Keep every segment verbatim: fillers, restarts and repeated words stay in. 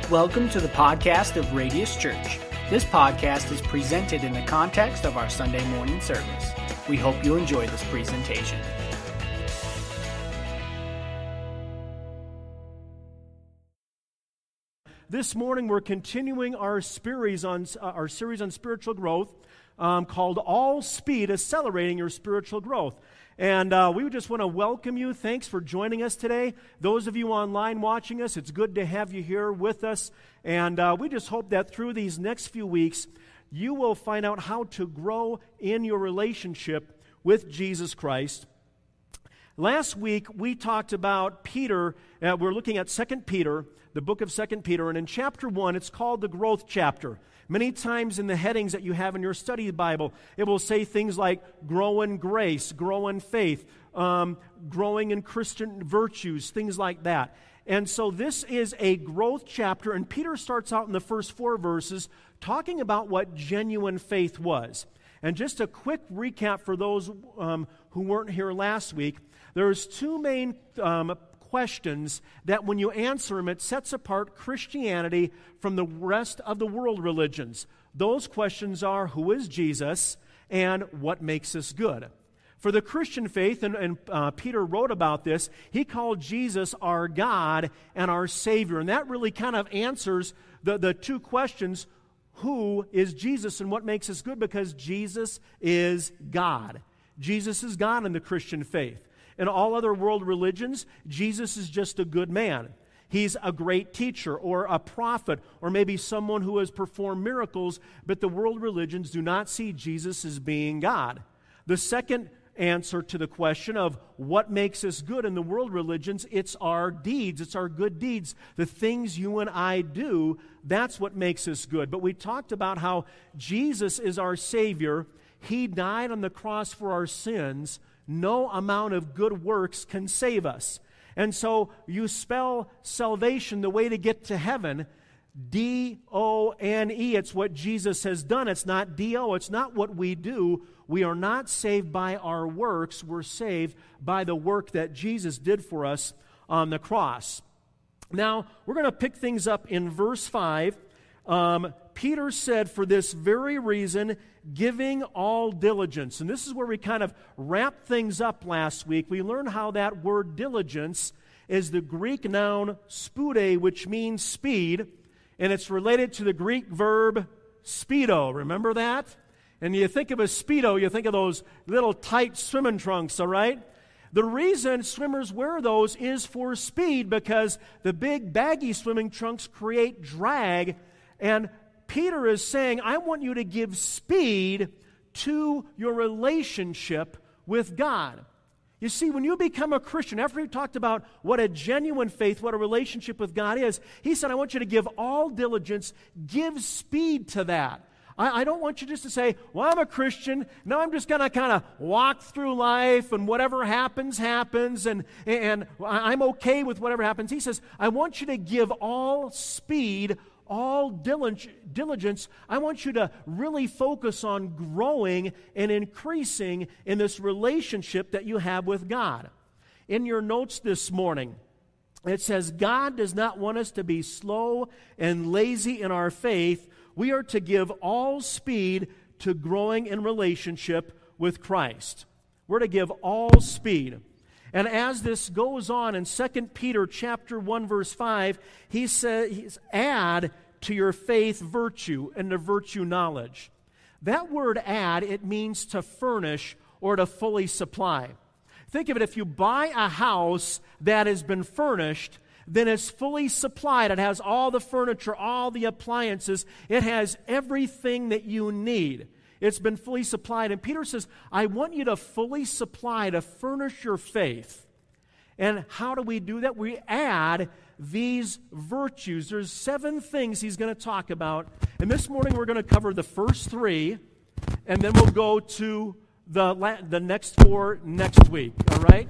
Welcome to the podcast of Radius Church. This podcast is presented in the context of our Sunday morning service. We hope you enjoy this presentation. This morning we're continuing our series on uh, our series on spiritual growth um, called All Speed, Accelerating Your Spiritual Growth. And uh, we just want to welcome you. Thanks for joining us today. Those of you online watching us, it's good to have you here with us. And uh, we just hope that through these next few weeks, you will find out how to grow in your relationship with Jesus Christ. Last week, we talked about Peter. Uh, we're looking at Second Peter, the book of Second Peter. And in chapter one, it's called the growth chapter. Many times in the headings that you have in your study Bible, it will say things like grow in grace, grow in faith, um, growing in Christian virtues, things like that. And so this is a growth chapter, and Peter starts out in the first four verses talking about what genuine faith was. And just a quick recap for those um, who weren't here last week, there's two main um, questions that when you answer them, it sets apart Christianity from the rest of the world religions. Those questions are, who is Jesus and what makes us good? For the Christian faith, and, and uh, Peter wrote about this, he called Jesus our God and our Savior. And that really kind of answers the, the two questions, who is Jesus and what makes us good? Because Jesus is God. Jesus is God in the Christian faith. In all other world religions, Jesus is just a good man. He's a great teacher or a prophet or maybe someone who has performed miracles, but the world religions do not see Jesus as being God. The second answer to the question of what makes us good in the world religions, it's our deeds, it's our good deeds, the things you and I do, that's what makes us good. But we talked about how Jesus is our Savior. He died on the cross for our sins. No amount of good works can save us. And so you spell salvation, the way to get to heaven, D O N E. It's what Jesus has done. It's not D O. It's not what we do. We are not saved by our works. We're saved by the work that Jesus did for us on the cross. Now, we're going to pick things up in verse five. Um, Peter said, for this very reason, giving all diligence. And this is where we kind of wrapped things up last week. We learned how that word diligence is the Greek noun spude, which means speed, and it's related to the Greek verb speedo. Remember that? And you think of a speedo, you think of those little tight swimming trunks, all right? The reason swimmers wear those is for speed, because the big baggy swimming trunks create drag. And Peter is saying, I want you to give speed to your relationship with God. You see, when you become a Christian, after he talked about what a genuine faith, what a relationship with God is, he said, I want you to give all diligence, give speed to that. I, I don't want you just to say, well, I'm a Christian, now I'm just going to kind of walk through life, and whatever happens, happens, and, and I'm okay with whatever happens. He says, I want you to give all speed, all diligence. I want you to really focus on growing and increasing in this relationship that you have with God. In your notes this morning, it says, God does not want us to be slow and lazy in our faith. We are to give all speed to growing in relationship with Christ. We're to give all speed. And as this goes on in Second Peter chapter one, verse five, he says, add to your faith virtue, and to virtue knowledge. That word add, it means to furnish or to fully supply. Think of it, if you buy a house that has been furnished, then it's fully supplied. It has all the furniture, all the appliances. It has everything that you need. It's been fully supplied. And Peter says, I want you to fully supply, to furnish your faith. And how do we do that? We add these virtues. There's seven things he's going to talk about. And this morning we're going to cover the first three, and then we'll go to the, la- the next four next week. All right?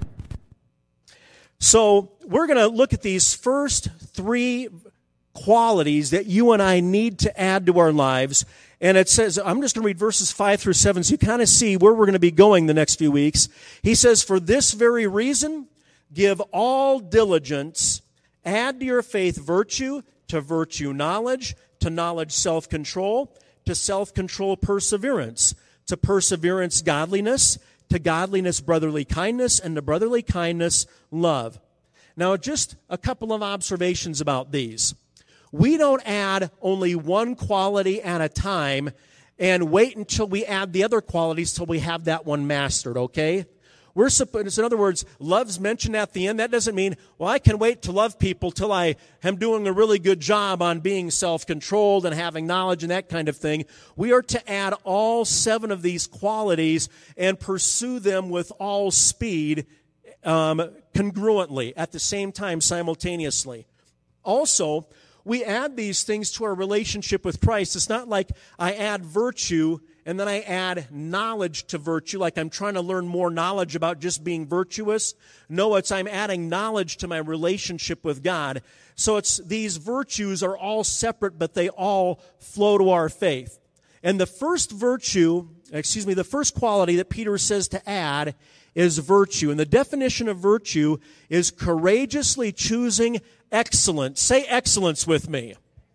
So we're going to look at these first three qualities that you and I need to add to our lives. And it says, I'm just going to read verses five through seven so you kind of see where we're going to be going the next few weeks. He says, for this very reason, give all diligence, add to your faith virtue, to virtue knowledge, to knowledge self-control, to self-control perseverance, to perseverance godliness, to godliness brotherly kindness, and to brotherly kindness love. Now, just a couple of observations about these. We don't add only one quality at a time and wait until we add the other qualities till we have that one mastered, okay? We're supposed, in other words, love's mentioned at the end. That doesn't mean, well, I can wait to love people till I am doing a really good job on being self-controlled and having knowledge and that kind of thing. We are to add all seven of these qualities and pursue them with all speed, um, congruently, at the same time, simultaneously. Also, we add these things to our relationship with Christ. It's not like I add virtue and then I add knowledge to virtue, like I'm trying to learn more knowledge about just being virtuous. No, it's I'm adding knowledge to my relationship with God. So it's these virtues are all separate, but they all flow to our faith. And the first virtue, excuse me, the first quality that Peter says to add is virtue. And the definition of virtue is courageously choosing excellence. Say excellence with me.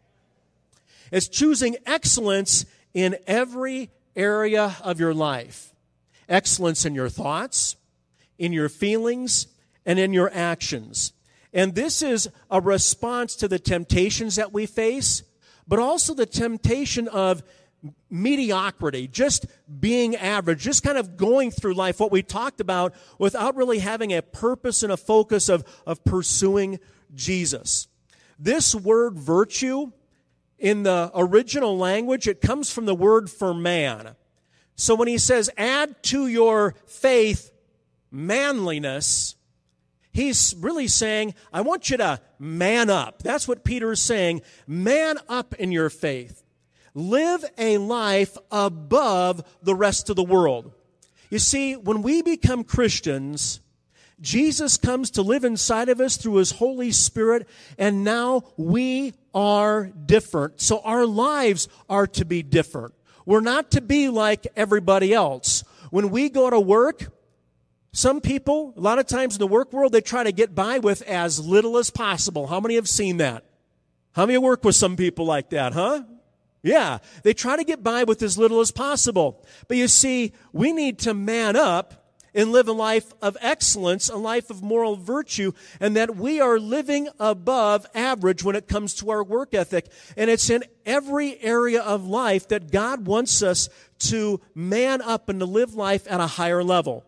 It's choosing excellence in every area of your life. Excellence in your thoughts, in your feelings, and in your actions. And this is a response to the temptations that we face, but also the temptation of mediocrity, just being average, just kind of going through life, what we talked about, without really having a purpose and a focus of, of pursuing Jesus. This word virtue, in the original language, it comes from the word for man. So when he says, add to your faith manliness, he's really saying, I want you to man up. That's what Peter is saying. Man up in your faith. Live a life above the rest of the world. You see, when we become Christians, Jesus comes to live inside of us through His Holy Spirit, and now we are different. So our lives are to be different. We're not to be like everybody else. When we go to work, some people, a lot of times in the work world, they try to get by with as little as possible. How many have seen that? How many work with some people like that, huh? Yeah, they try to get by with as little as possible. But you see, we need to man up and live a life of excellence, a life of moral virtue, and that we are living above average when it comes to our work ethic. And it's in every area of life that God wants us to man up and to live life at a higher level.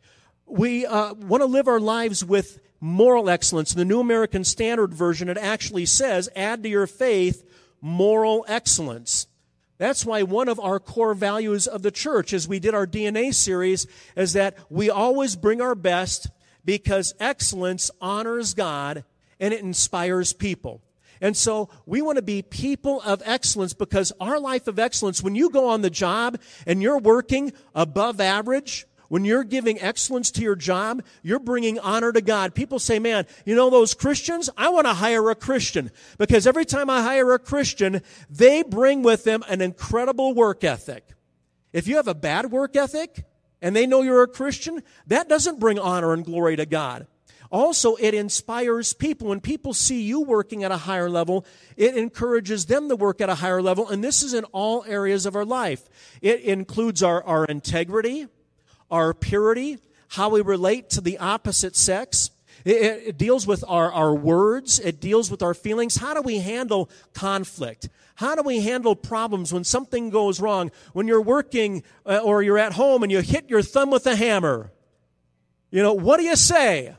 We uh, want to live our lives with moral excellence. In the New American Standard Version, it actually says, add to your faith moral excellence. That's why one of our core values of the church, as we did our D N A series, is that we always bring our best because excellence honors God and it inspires people. And so we want to be people of excellence because our life of excellence, when you go on the job and you're working above average, when you're giving excellence to your job, you're bringing honor to God. People say, man, you know those Christians? I want to hire a Christian because every time I hire a Christian, they bring with them an incredible work ethic. If you have a bad work ethic and they know you're a Christian, that doesn't bring honor and glory to God. Also, it inspires people. When people see you working at a higher level, it encourages them to work at a higher level, and this is in all areas of our life. It includes our, our integrity, our purity, how we relate to the opposite sex. It, it deals with our, our words. It deals with our feelings. How do we handle conflict? How do we handle problems when something goes wrong? When you're working uh, or you're at home and you hit your thumb with a hammer. You know, what do you say?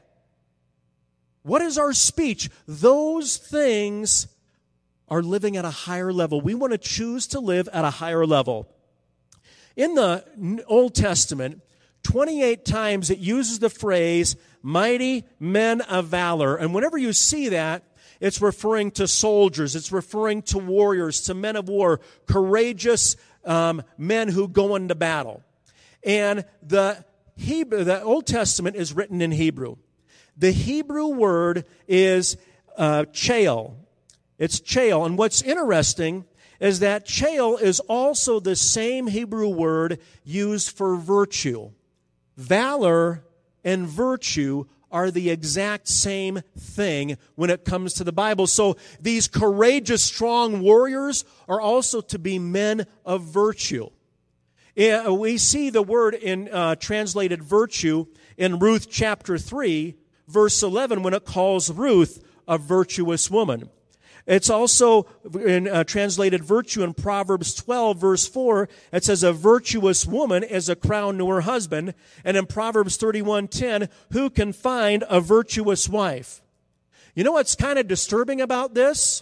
What is our speech? Those things are living at a higher level. We want to choose to live at a higher level. In the Old Testament, twenty-eight times it uses the phrase, mighty men of valor. And whenever you see that, it's referring to soldiers. It's referring to warriors, to men of war, courageous um, men who go into battle. And the Hebrew, the Old Testament is written in Hebrew. The Hebrew word is uh, chael. It's chael. And what's interesting is that chael is also the same Hebrew word used for virtue. Valor and virtue are the exact same thing when it comes to the Bible. So these courageous, strong warriors are also to be men of virtue. Yeah, we see the word in uh, translated virtue in Ruth chapter three, verse eleven, when it calls Ruth a virtuous woman. It's also in uh, translated virtue in Proverbs twelve, verse four. It says, a virtuous woman is a crown to her husband. And in Proverbs thirty-one ten, who can find a virtuous wife? You know what's kind of disturbing about this?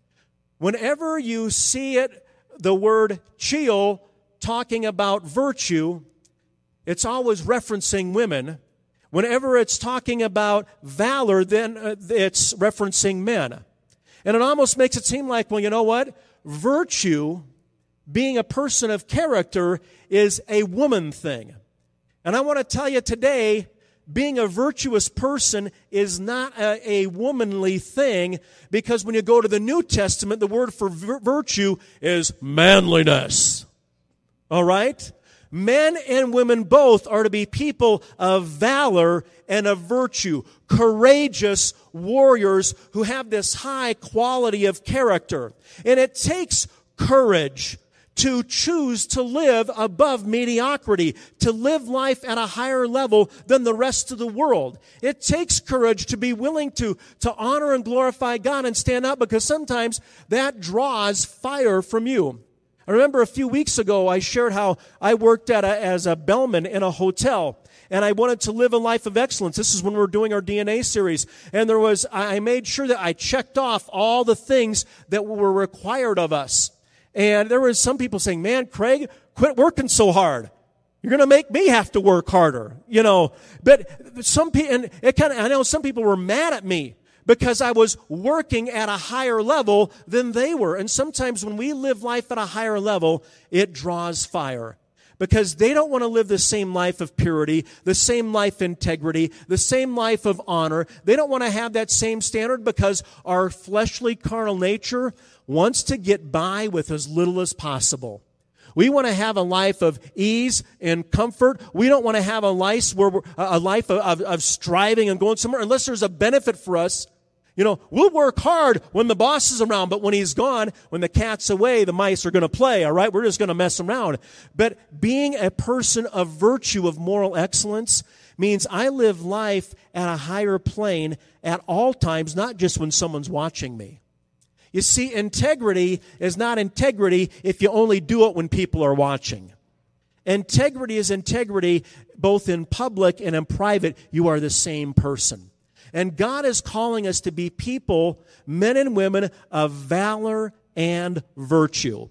Whenever you see it, the word Sheol talking about virtue, it's always referencing women. Whenever it's talking about valor, then uh, it's referencing men. And it almost makes it seem like, well, you know what? Virtue, being a person of character, is a woman thing. And I want to tell you today, being a virtuous person is not a, a womanly thing, because when you go to the New Testament, the word for vir- virtue is manliness. All right? Men and women both are to be people of valor and of virtue, courageous warriors who have this high quality of character. And it takes courage to choose to live above mediocrity, to live life at a higher level than the rest of the world. It takes courage to be willing to, to honor and glorify God and stand up, because sometimes that draws fire from you. I remember a few weeks ago, I shared how I worked at a, as a bellman in a hotel, and I wanted to live a life of excellence. This is when we were doing our D N A series, and there was, I made sure that I checked off all the things that were required of us. And there was some people saying, man, Craig, quit working so hard. You're going to make me have to work harder, you know. But some people, and it kind of, I know some people were mad at me, because I was working at a higher level than they were. And sometimes when we live life at a higher level, it draws fire. Because they don't want to live the same life of purity, the same life of integrity, the same life of honor. They don't want to have that same standard, because our fleshly, carnal nature wants to get by with as little as possible. We want to have a life of ease and comfort. We don't want to have a life where we're, a life of, of, of striving and going somewhere unless there's a benefit for us. You know, we'll work hard when the boss is around, but when he's gone, when the cat's away, the mice are going to play, all right? We're just going to mess around. But being a person of virtue, of moral excellence, means I live life at a higher plane at all times, not just when someone's watching me. You see, integrity is not integrity if you only do it when people are watching. Integrity is integrity both in public and in private. You are the same person. And God is calling us to be people, men and women, of valor and virtue.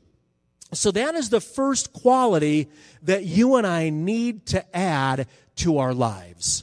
So that is the first quality that you and I need to add to our lives,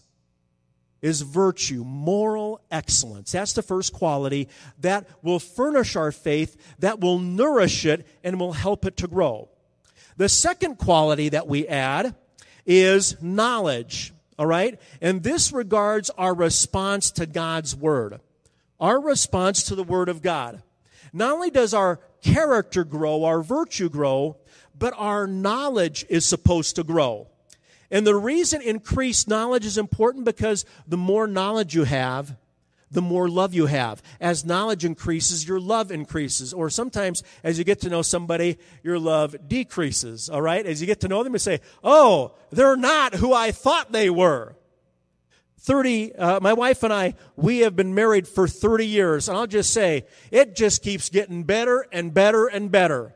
is virtue, moral excellence. That's the first quality that will furnish our faith, that will nourish it, and will help it to grow. The second quality that we add is knowledge. All right? And this regards our response to God's Word, our response to the Word of God. Not only does our character grow, our virtue grow, but our knowledge is supposed to grow. And the reason increased knowledge is important, because the more knowledge you have, the more love you have. As knowledge increases, your love increases. Or sometimes, as you get to know somebody, your love decreases, all right? As you get to know them, you say, oh, they're not who I thought they were. thirty, uh, my wife and I, we have been married for thirty years, and I'll just say, it just keeps getting better and better and better.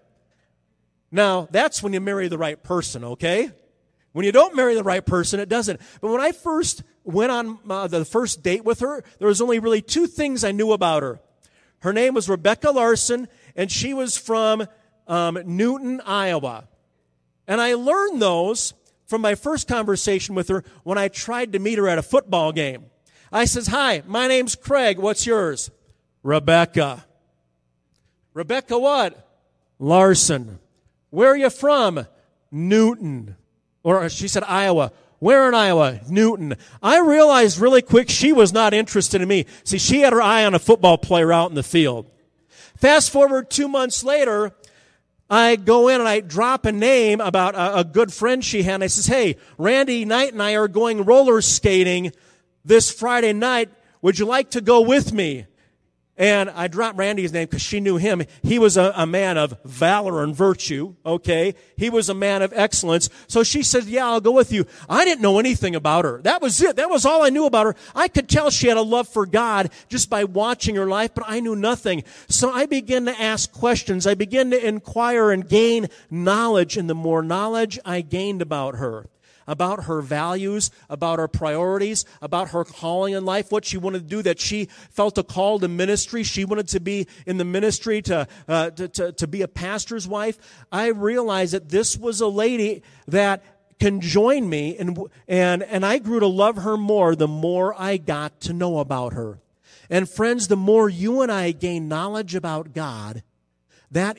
Now, that's when you marry the right person, okay? When you don't marry the right person, it doesn't. But when I first went on uh, the first date with her, there was only really two things I knew about her. Her name was Rebecca Larson, and she was from um, Newton, Iowa. And I learned those from my first conversation with her when I tried to meet her at a football game. I says, hi, my name's Craig. What's yours? Rebecca. Rebecca what? Larson. Where are you from? Newton. Or she said Iowa. Where in Iowa? Newton. I realized really quick she was not interested in me. See, she had her eye on a football player out in the field. Fast forward two months later, I go in and I drop a name about a, a good friend she had. And I says, hey, Randy Knight and I are going roller skating this Friday night, would you like to go with me? And I dropped Randy's name because she knew him. He was a, a man of valor and virtue, okay? He was a man of excellence. So she said, yeah, I'll go with you. I didn't know anything about her. That was it. That was all I knew about her. I could tell she had a love for God just by watching her life, but I knew nothing. So I began to ask questions. I began to inquire and gain knowledge. And the more knowledge I gained about her, about her values, about her priorities, about her calling in life, what she wanted to do, that she felt a call to ministry. She wanted to be in the ministry to, uh, to, to, to be a pastor's wife. I realized that this was a lady that can join me, and, and, and I grew to love her more the more I got to know about her. And friends, the more you and I gain knowledge about God, that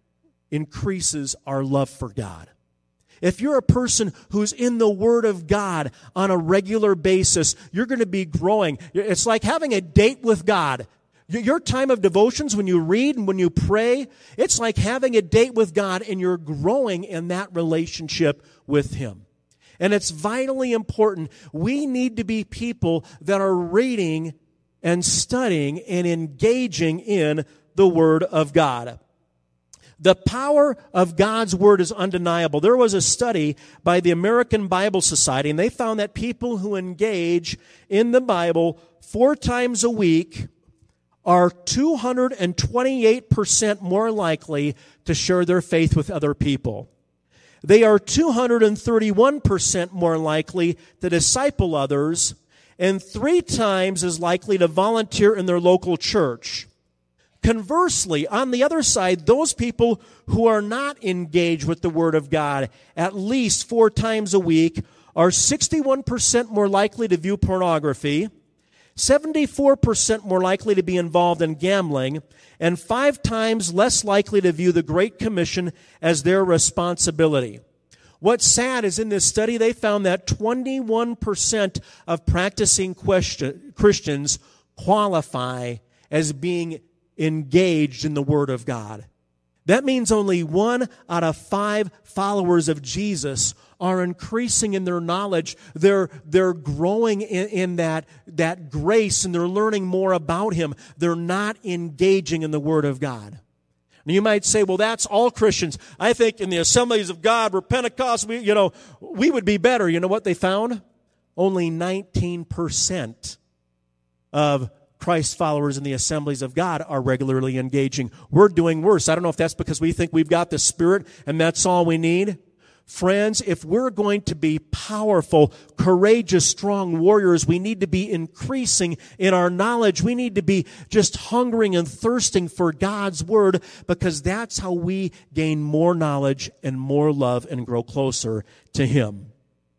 increases our love for God. If you're a person who's in the Word of God on a regular basis, you're going to be growing. It's like having a date with God. Your time of devotions, when you read and when you pray, it's like having a date with God, and you're growing in that relationship with Him. And it's vitally important. We need to be people that are reading and studying and engaging in the Word of God. The power of God's Word is undeniable. There was a study by the American Bible Society, and they found that people who engage in the Bible four times a week are two hundred twenty-eight percent more likely to share their faith with other people. They are two hundred thirty-one percent more likely to disciple others, and three times as likely to volunteer in their local church. Conversely, on the other side, those people who are not engaged with the Word of God at least four times a week are sixty-one percent more likely to view pornography, seventy-four percent more likely to be involved in gambling, and five times less likely to view the Great Commission as their responsibility. What's sad is in this study, they found that twenty-one percent of practicing question, Christians qualify as being engaged in the Word of God. That means only one out of five followers of Jesus are increasing in their knowledge. They're, they're growing in, in that, that grace, and they're learning more about Him. They're not engaging in the Word of God. Now you might say, well, that's all Christians. I think in the Assemblies of God, we're Pentecost, we, you know, we would be better. You know what they found? Only nineteen percent of Christ followers in the Assemblies of God are regularly engaging. We're doing worse. I don't know if that's because we think we've got the Spirit and that's all we need. Friends, if we're going to be powerful, courageous, strong warriors, we need to be increasing in our knowledge. We need to be just hungering and thirsting for God's Word, because that's how we gain more knowledge and more love and grow closer to Him.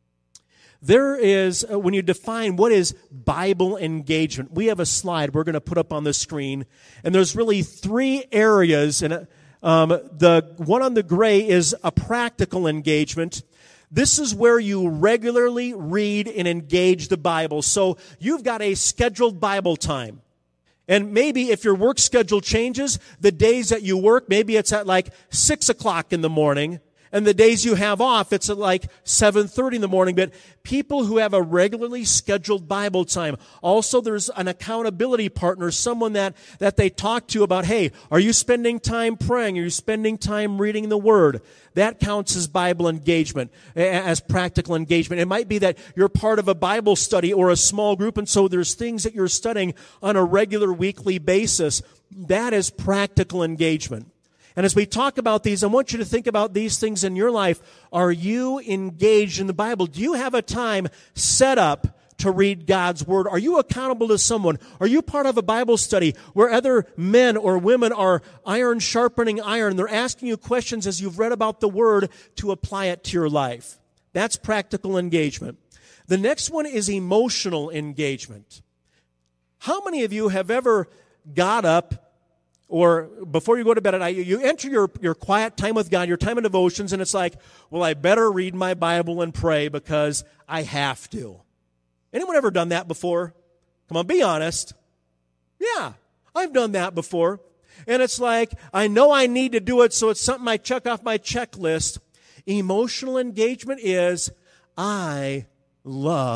There is, uh, when you define what is Bible engagement, we have a slide we're going to put up on the screen, and there's really three areas. And um, the one on the gray is a practical engagement. This is where you regularly read and engage the Bible. So you've got a scheduled Bible time. And maybe if your work schedule changes, the days that you work, maybe it's at like six o'clock in the morning. And the days you have off, it's at like seven thirty in the morning. But people who have a regularly scheduled Bible time. Also, there's an accountability partner, someone that, that they talk to about, hey, are you spending time praying? Are you spending time reading the Word? That counts as Bible engagement, as practical engagement. It might be that you're part of a Bible study or a small group, and so there's things that you're studying on a regular weekly basis. That is practical engagement. And as we talk about these, I want you to think about these things in your life. Are you engaged in the Bible? Do you have a time set up to read God's Word? Are you accountable to someone? Are you part of a Bible study where other men or women are iron sharpening iron? They're asking you questions as you've read about the Word to apply it to your life. That's practical engagement. The next one is emotional engagement. How many of you have ever got up, or before you go to bed at night, you enter your, your quiet time with God, your time of devotions, and it's like, well, I better read my Bible and pray because I have to. Anyone ever done that before? Come on, be honest. Yeah, I've done that before. And it's like, I know I need to do it, so it's something I check off my checklist. Emotional engagement is, I love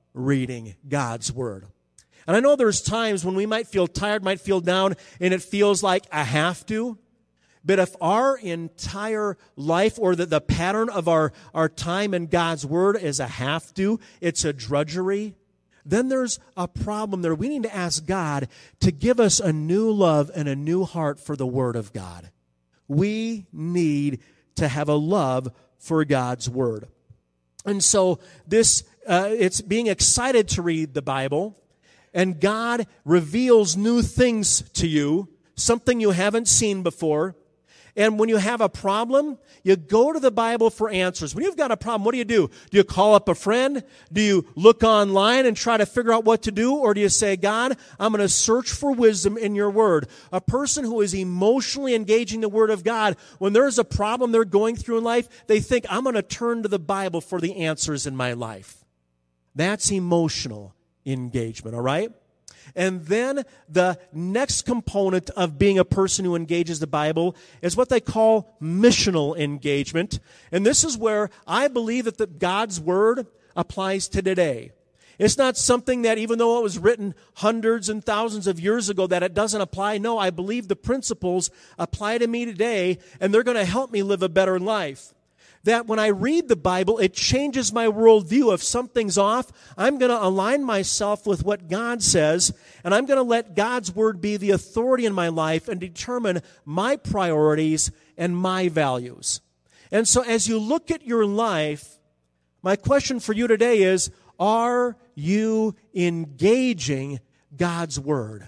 reading God's Word. And I know there's times when we might feel tired, might feel down, and it feels like I have to. But if our entire life or the, the pattern of our, our time in God's Word is a have to, it's a drudgery, then there's a problem there. We need to ask God to give us a new love and a new heart for the Word of God. We need to have a love for God's Word. And so this, uh, it's being excited to read the Bible, and God reveals new things to you, something you haven't seen before. And when you have a problem, you go to the Bible for answers. When you've got a problem, what do you do? Do you call up a friend? Do you look online and try to figure out what to do? Or do you say, God, I'm going to search for wisdom in your Word? A person who is emotionally engaging the Word of God, when there's a problem they're going through in life, they think, I'm going to turn to the Bible for the answers in my life. That's emotional engagement, all right? And then the next component of being a person who engages the Bible is what they call missional engagement. And this is where I believe that the, God's Word applies to today. It's not something that, even though it was written hundreds and thousands of years ago, that it doesn't apply. No, I believe the principles apply to me today, and they're going to help me live a better life. That when I read the Bible, it changes my worldview. If something's off, I'm going to align myself with what God says, and I'm going to let God's Word be the authority in my life and determine my priorities and my values. And so as you look at your life, my question for you today is, are you engaging God's Word?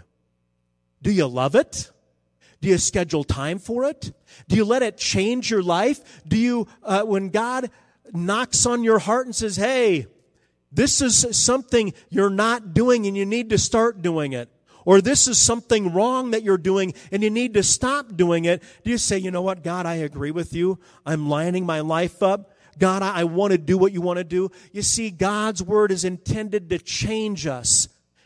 Do you love it? Do you schedule time for it? Do you let it change your life? Do you, uh, when God knocks on your heart and says, hey, this is something you're not doing and you need to start doing it, or this is something wrong that you're doing and you need to stop doing it, do you say, you know what, God, I agree with you. I'm lining my life up. God, I, I want to do what you want to do. You see, God's Word is intended to change us.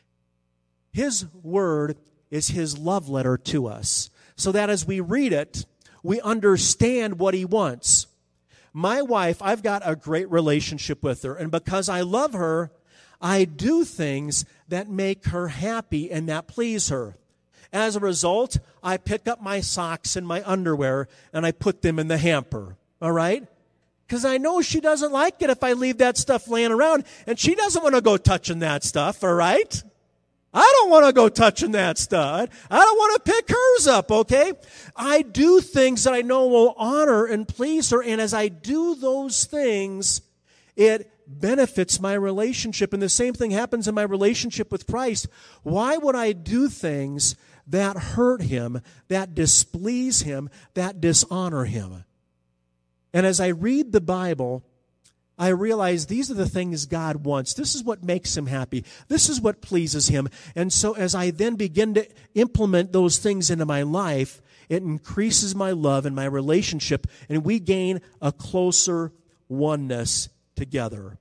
His Word is His love letter to us, so that as we read it, we understand what He wants. My wife, I've got a great relationship with her, and because I love her, I do things that make her happy and that please her. As a result, I pick up my socks and my underwear, and I put them in the hamper, all right? Because I know she doesn't like it if I leave that stuff laying around, and she doesn't want to go touching that stuff, all right? I don't want to go touching that stuff. I don't want to pick hers up, okay? I do things that I know will honor and please her, and as I do those things, it benefits my relationship. And the same thing happens in my relationship with Christ. Why would I do things that hurt Him, that displease Him, that dishonor Him? And as I read the Bible, I realize these are the things God wants. This is what makes Him happy. This is what pleases Him. And so as I then begin to implement those things into my life, it increases my love and my relationship, and we gain a closer oneness together.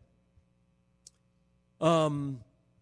Um,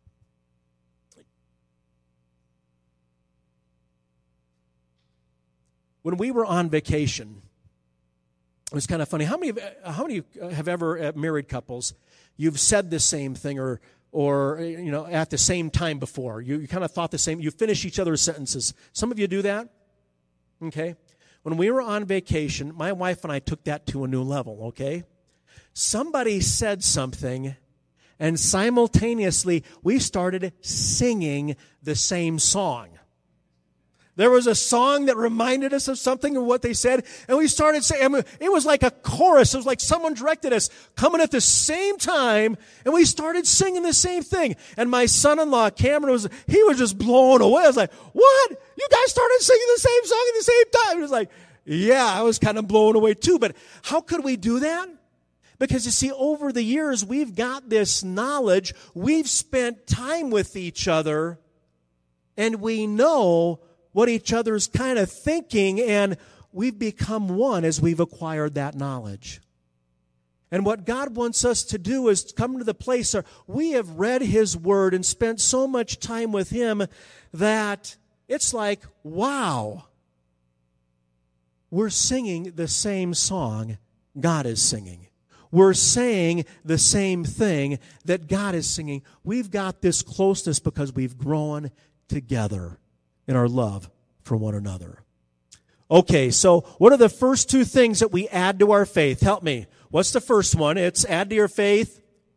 when we were on vacation, it was kind of funny. How many, how many have ever, uh, married couples, you've said the same thing or, or you know, at the same time before? You, you kind of thought the same. You finish each other's sentences. Some of you do that. Okay. When we were on vacation, my wife and I took that to a new level. Okay. Somebody said something, and simultaneously we started singing the same song. There was a song that reminded us of something of what they said, and we started saying, I mean, it was like a chorus. It was like someone directed us coming at the same time, and we started singing the same thing. And my son-in-law, Cameron, was he was just blown away. I was like, what? You guys started singing the same song at the same time? He was like, yeah, I was kind of blown away too. But how could we do that? Because you see, over the years, we've got this knowledge. We've spent time with each other, and we know what each other's kind of thinking, and we've become one as we've acquired that knowledge. And what God wants us to do is come to the place where we have read His Word and spent so much time with Him that it's like, wow, we're singing the same song God is singing. we're saying the same thing that God is singing. We've got this closeness because we've grown together in our love for one another. Okay, so what are the first two things that we add to our faith? Help me. What's the first one? It's add to your faith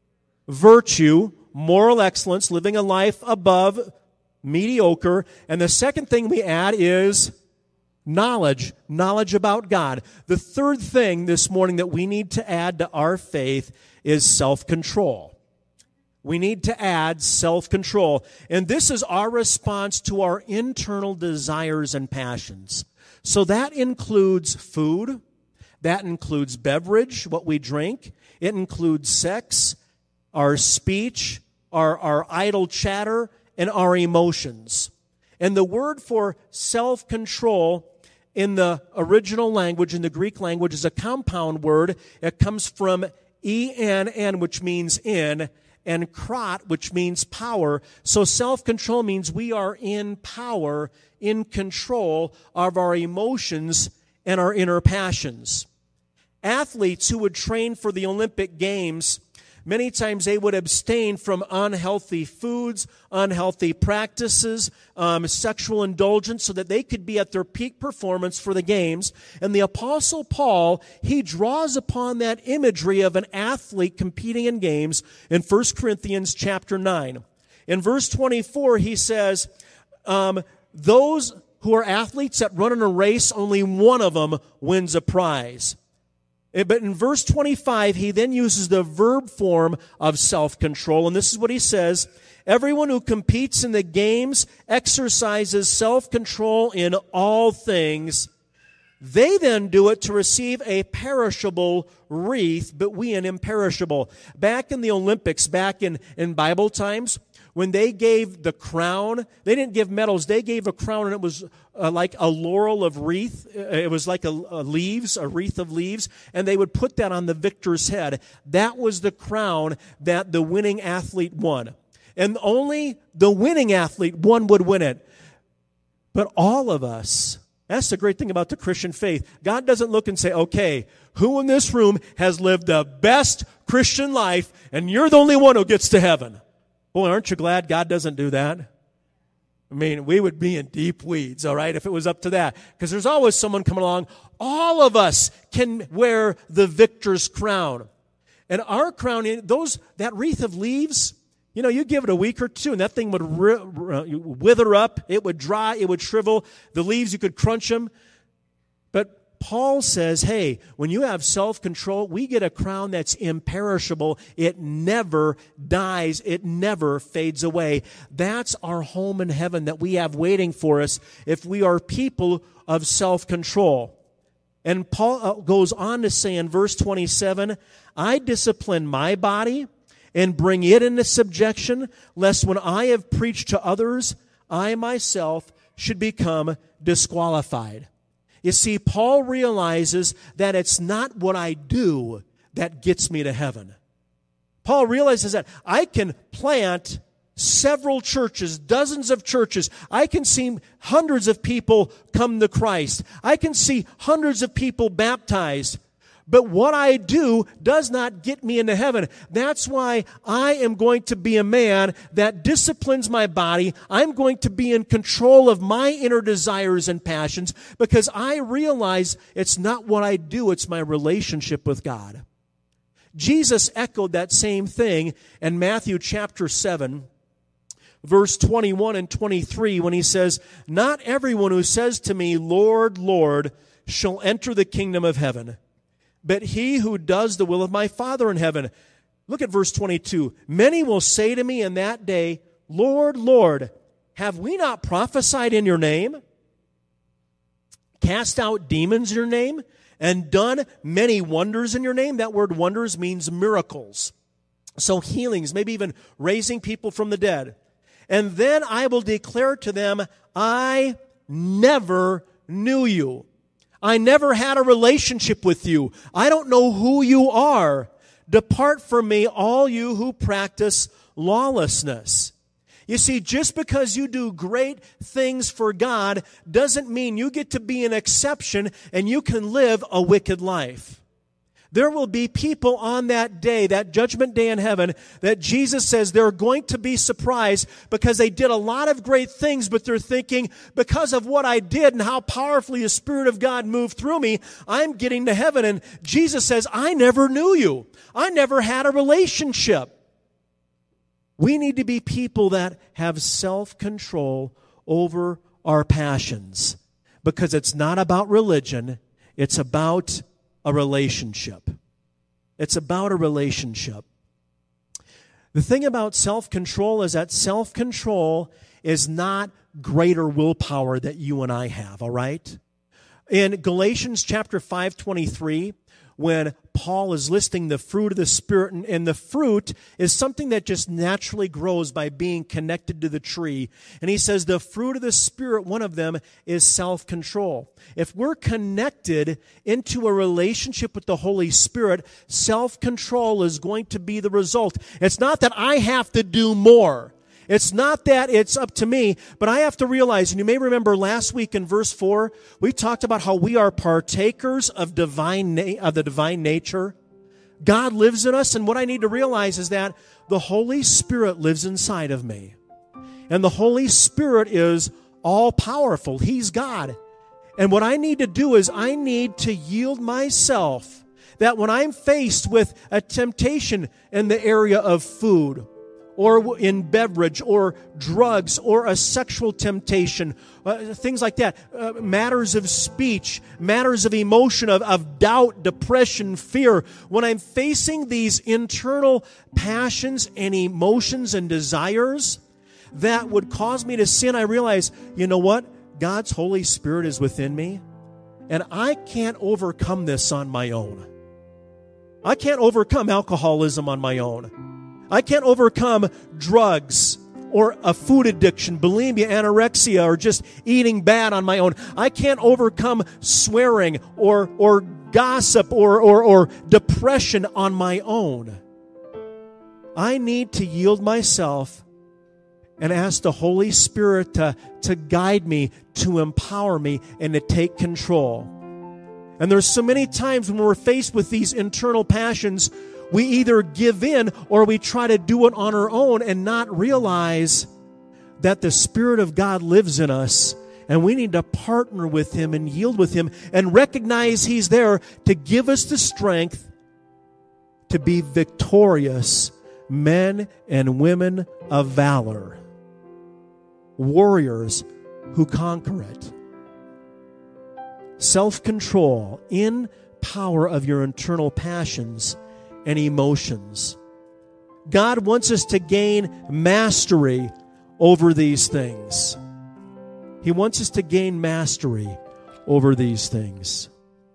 virtue, moral excellence, living a life above mediocre. And the second thing we add is knowledge, knowledge about God. The third thing this morning that we need to add to our faith is self-control. We need to add self-control. And this is our response to our internal desires and passions. So that includes food, that includes beverage, what we drink, it includes sex, our speech, our, our idle chatter, and our emotions. And the word for self-control in the original language, in the Greek language, is a compound word. It comes from E N N, which means in, and krat, which means power. So self-control means we are in power, in control of our emotions and our inner passions. Athletes who would train for the Olympic Games, many times they would abstain from unhealthy foods, unhealthy practices, um, sexual indulgence, so that they could be at their peak performance for the games. And the Apostle Paul, he draws upon that imagery of an athlete competing in games in First Corinthians chapter nine. In verse twenty-four, he says, um, those who are athletes that run in a race, only one of them wins a prize. But in verse twenty-five, he then uses the verb form of self-control. And this is what he says: everyone who competes in the games exercises self-control in all things. They then do it to receive a perishable wreath, but we an imperishable. Back in the Olympics, back in, in Bible times, when they gave the crown, they didn't give medals, they gave a crown, and it was uh, like a laurel of wreath. It was like a, a leaves, a wreath of leaves, and they would put that on the victor's head. That was the crown that the winning athlete won. And only the winning athlete, one would win it. But all of us, that's the great thing about the Christian faith. God doesn't look and say, okay, who in this room has lived the best Christian life, and you're the only one who gets to heaven? Boy, aren't you glad God doesn't do that? I mean, we would be in deep weeds, all right, if it was up to that. Because there's always someone coming along. All of us can wear the victor's crown. And our crown, those that wreath of leaves, you know, you give it a week or two, and that thing would wither up. It would dry. It would shrivel. The leaves, you could crunch them. But Paul says, hey, when you have self-control, we get a crown that's imperishable. It never dies. It never fades away. That's our home in heaven that we have waiting for us if we are people of self-control. And Paul goes on to say in verse twenty-seven, I discipline my body and bring it into subjection, lest when I have preached to others, I myself should become disqualified. You see, Paul realizes that it's not what I do that gets me to heaven. Paul realizes that I can plant several churches, dozens of churches. I can see hundreds of people come to Christ. I can see hundreds of people baptized. But what I do does not get me into heaven. That's why I am going to be a man that disciplines my body. I'm going to be in control of my inner desires and passions because I realize it's not what I do, it's my relationship with God. Jesus echoed that same thing in Matthew chapter seven, verse twenty-one and twenty-three, when he says, not everyone who says to me, Lord, Lord, shall enter the kingdom of heaven, but he who does the will of my Father in heaven. Look at verse twenty-two. Many will say to me in that day, Lord, Lord, have we not prophesied in your name, cast out demons in your name, and done many wonders in your name? That word wonders means miracles. So healings, maybe even raising people from the dead. And then I will declare to them, I never knew you. I never had a relationship with you. I don't know who you are. Depart from me, all you who practice lawlessness. You see, just because you do great things for God doesn't mean you get to be an exception and you can live a wicked life. There will be people on that day, that judgment day in heaven, that Jesus says they're going to be surprised because they did a lot of great things, but they're thinking, because of what I did and how powerfully the Spirit of God moved through me, I'm getting to heaven. And Jesus says, I never knew you. I never had a relationship. We need to be people that have self-control over our passions, because it's not about religion, it's about a relationship. It's about a relationship. The thing about self-control is that self-control is not greater willpower that you and I have, all right? In Galatians chapter five twenty-three, when Paul is listing the fruit of the Spirit, and, and the fruit is something that just naturally grows by being connected to the tree. And he says the fruit of the Spirit, one of them is self-control. If we're connected into a relationship with the Holy Spirit, self-control is going to be the result. It's not that I have to do more. It's not that it's up to me, but I have to realize, and you may remember last week in verse four, we talked about how we are partakers of divine na- of the divine nature. God lives in us, and what I need to realize is that the Holy Spirit lives inside of me. And the Holy Spirit is all-powerful. He's God. And what I need to do is I need to yield myself, that when I'm faced with a temptation in the area of food, or in beverage, or drugs, or a sexual temptation, uh, things like that, uh, matters of speech, matters of emotion, of, of doubt, depression, fear. When I'm facing these internal passions and emotions and desires that would cause me to sin, I realize, you know what? God's Holy Spirit is within me, and I can't overcome this on my own. I can't overcome alcoholism on my own. I can't overcome drugs or a food addiction, bulimia, anorexia, or just eating bad on my own. I can't overcome swearing or or gossip or, or, or depression on my own. I need to yield myself and ask the Holy Spirit to, to guide me, to empower me, and to take control. And there's so many times when we're faced with these internal passions, we either give in or we try to do it on our own and not realize that the Spirit of God lives in us, and we need to partner with Him and yield with Him and recognize He's there to give us the strength to be victorious men and women of valor, warriors who conquer it. Self-control in power of your internal passions and emotions. God wants us to gain mastery over these things. He wants us to gain mastery over these things.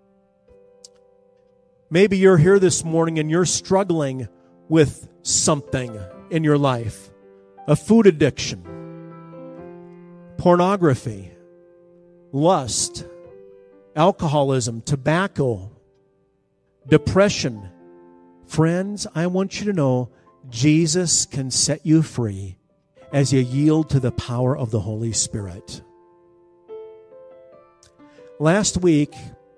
Maybe you're here this morning and you're struggling with something in your life. A food addiction, pornography, lust, alcoholism, tobacco, depression. Friends, I want you to know Jesus can set you free as you yield to the power of the Holy Spirit. Last week,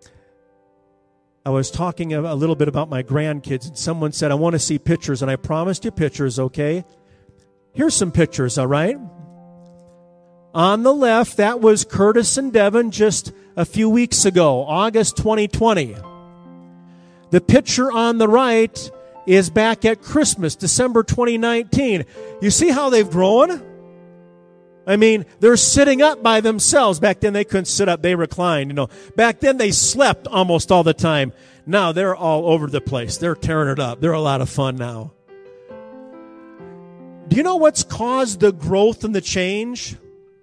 I was talking a little bit about my grandkids, and someone said, I want to see pictures, and I promised you pictures, okay? Here's some pictures, all right? On the left, that was Curtis and Devin just a few weeks ago, August twenty twenty. The picture on the right is back at Christmas, December twenty nineteen. You see how they've grown? I mean, they're sitting up by themselves. Back then they couldn't sit up, they reclined. You know, back then they slept almost all the time. Now they're all over the place. They're tearing it up. They're a lot of fun now. Do you know what's caused the growth and the change?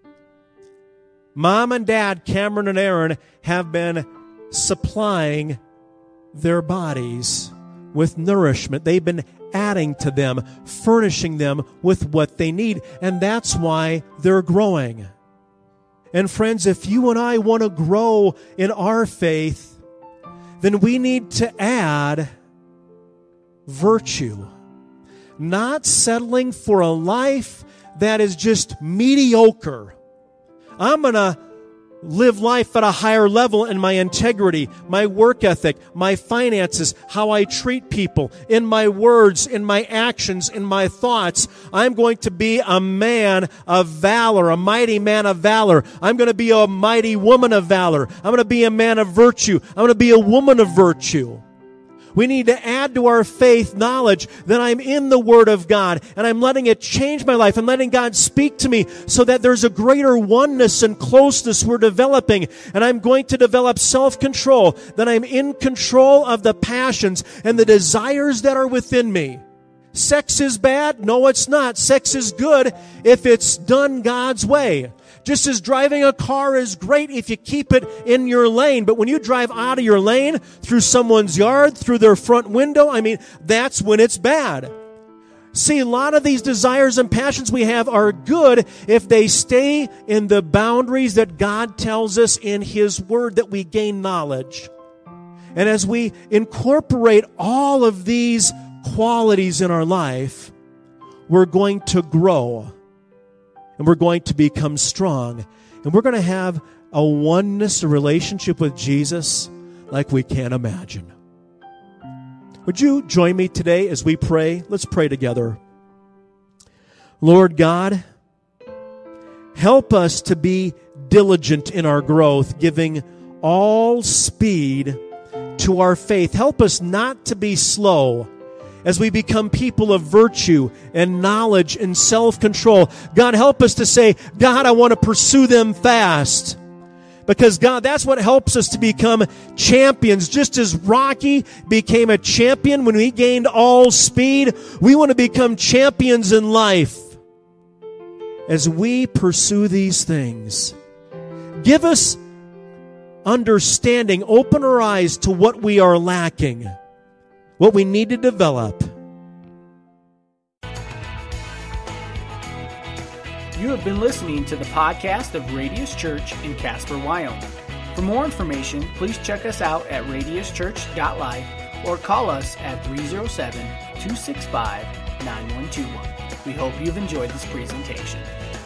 Mom and Dad, Cameron and Aaron, have been supplying their bodies with nourishment. They've been adding to them, furnishing them with what they need. And that's why they're growing. And friends, if you and I want to grow in our faith, then we need to add virtue. Not settling for a life that is just mediocre. I'm going to live life at a higher level in my integrity, my work ethic, my finances, how I treat people, in my words, in my actions, in my thoughts. I'm going to be a man of valor, a mighty man of valor. I'm going to be a mighty woman of valor. I'm going to be a man of virtue. I'm going to be a woman of virtue. We need to add to our faith knowledge that I'm in the Word of God and I'm letting it change my life. I'm letting God speak to me so that there's a greater oneness and closeness we're developing. And I'm going to develop self-control, that I'm in control of the passions and the desires that are within me. Sex is bad? No, it's not. Sex is good if it's done God's way. Just as driving a car is great if you keep it in your lane. But when you drive out of your lane, through someone's yard, through their front window, I mean, that's when it's bad. See, a lot of these desires and passions we have are good if they stay in the boundaries that God tells us in His Word, that we gain knowledge. And as we incorporate all of these qualities in our life, we're going to grow. And we're going to become strong. And we're going to have a oneness, a relationship with Jesus like we can't imagine. Would you join me today as we pray? Let's pray together. Lord God, help us to be diligent in our growth, giving all speed to our faith. Help us not to be slow as we become people of virtue and knowledge and self-control. God, help us to say, God, I want to pursue them fast. Because, God, that's what helps us to become champions. Just as Rocky became a champion when he gained all speed, we want to become champions in life as we pursue these things. Give us understanding. Open our eyes to what we are lacking, what we need to develop. You have been listening to the podcast of Radius Church in Casper, Wyoming. For more information, please check us out at radius church dot life or call us at three oh seven, two six five, nine one two one. We hope you've enjoyed this presentation.